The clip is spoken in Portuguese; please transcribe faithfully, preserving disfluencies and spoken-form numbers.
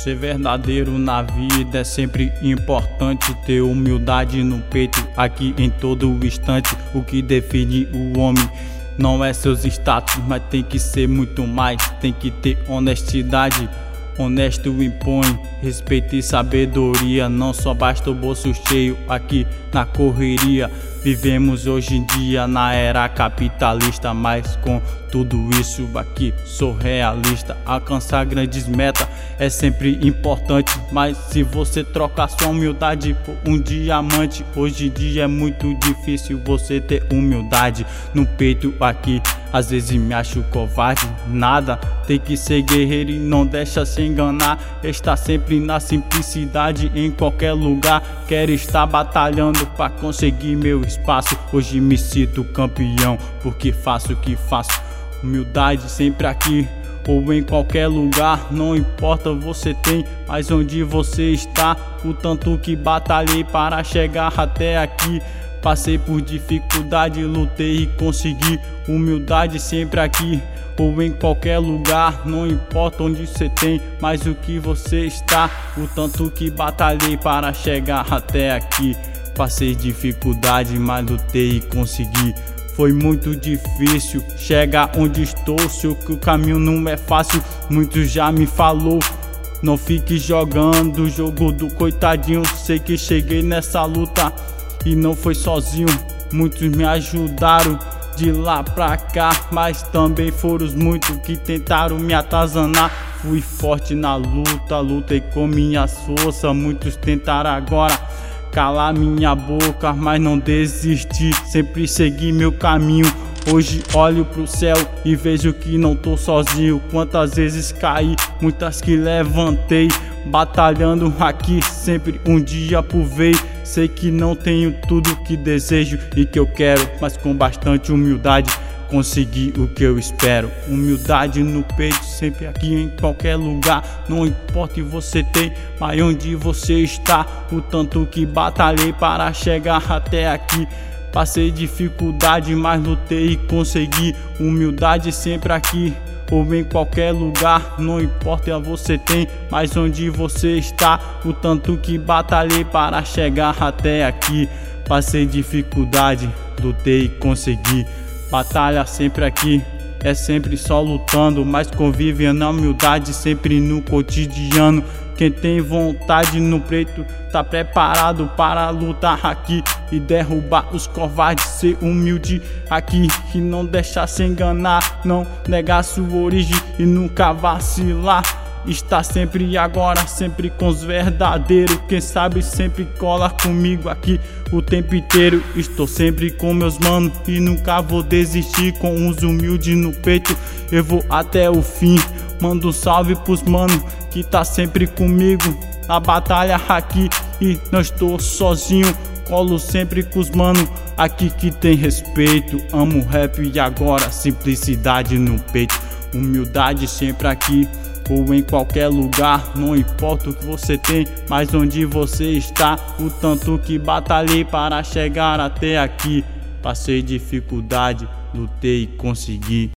Ser verdadeiro na vida é sempre importante. Ter humildade no peito, aqui em todo instante. O que define o homem não é seus status, mas tem que ser muito mais. Tem que ter honestidade. Honesto impõe respeito e sabedoria. Não só basta o bolso cheio aqui na correria. Vivemos hoje em dia na era capitalista, mas com tudo isso aqui sou realista. Alcançar grandes metas é sempre importante, mas se você trocar sua humildade por um diamante, hoje em dia é muito difícil você ter humildade no peito aqui. Às vezes me acho covarde, nada, tem que ser guerreiro e não deixa se enganar. Está sempre na simplicidade, em qualquer lugar. Quero estar batalhando para conseguir meu espaço. Hoje me sinto campeão, porque faço o que faço. Humildade sempre aqui ou em qualquer lugar. Não importa você tem, mas onde você está. O tanto que batalhei para chegar até aqui. Passei por dificuldade, lutei e consegui. Humildade sempre aqui ou em qualquer lugar. Não importa onde você tem, mas o que você está. O tanto que batalhei para chegar até aqui. Passei dificuldade, mas lutei e consegui. Foi muito difícil chegar onde estou. Sei que o caminho não é fácil, muitos já me falou. Não fique jogando o jogo do coitadinho. Sei que cheguei nessa luta e não foi sozinho. Muitos me ajudaram de lá pra cá, mas também foram os muitos que tentaram me atazanar. Fui forte na luta, lutei com minha força. Muitos tentaram agora calar minha boca, mas não desisti, sempre segui meu caminho. Hoje olho pro céu e vejo que não tô sozinho. Quantas vezes caí, muitas que levantei. Batalhando aqui sempre um dia por vez. Sei que não tenho tudo que desejo e que eu quero, mas com bastante humildade consegui o que eu espero. Humildade no peito, sempre aqui em qualquer lugar. Não importa o que você tem, mas onde você está. O tanto que batalhei para chegar até aqui. Passei dificuldade, mas lutei e consegui. Humildade sempre aqui ou em qualquer lugar. Não importa você tem, mas onde você está. O tanto que batalhei para chegar até aqui. Passei dificuldade, lutei e consegui. Batalha sempre aqui, é sempre só lutando, mas convive na humildade sempre no cotidiano. Quem tem vontade no preto tá preparado para lutar aqui e derrubar os covardes. Ser humilde aqui e não deixar se enganar. Não negar sua origem e nunca vacilar. Está sempre e agora, sempre com os verdadeiros. Quem sabe sempre cola comigo aqui o tempo inteiro. Estou sempre com meus manos e nunca vou desistir. Com os humildes no peito eu vou até o fim. Mando um salve pros manos que tá sempre comigo na batalha aqui e não estou sozinho. Colo sempre com os manos aqui que tem respeito. Amo rap e agora simplicidade no peito. Humildade sempre aqui ou em qualquer lugar. Não importa o que você tem, mas onde você está. O tanto que batalhei para chegar até aqui. Passei dificuldade, lutei e consegui.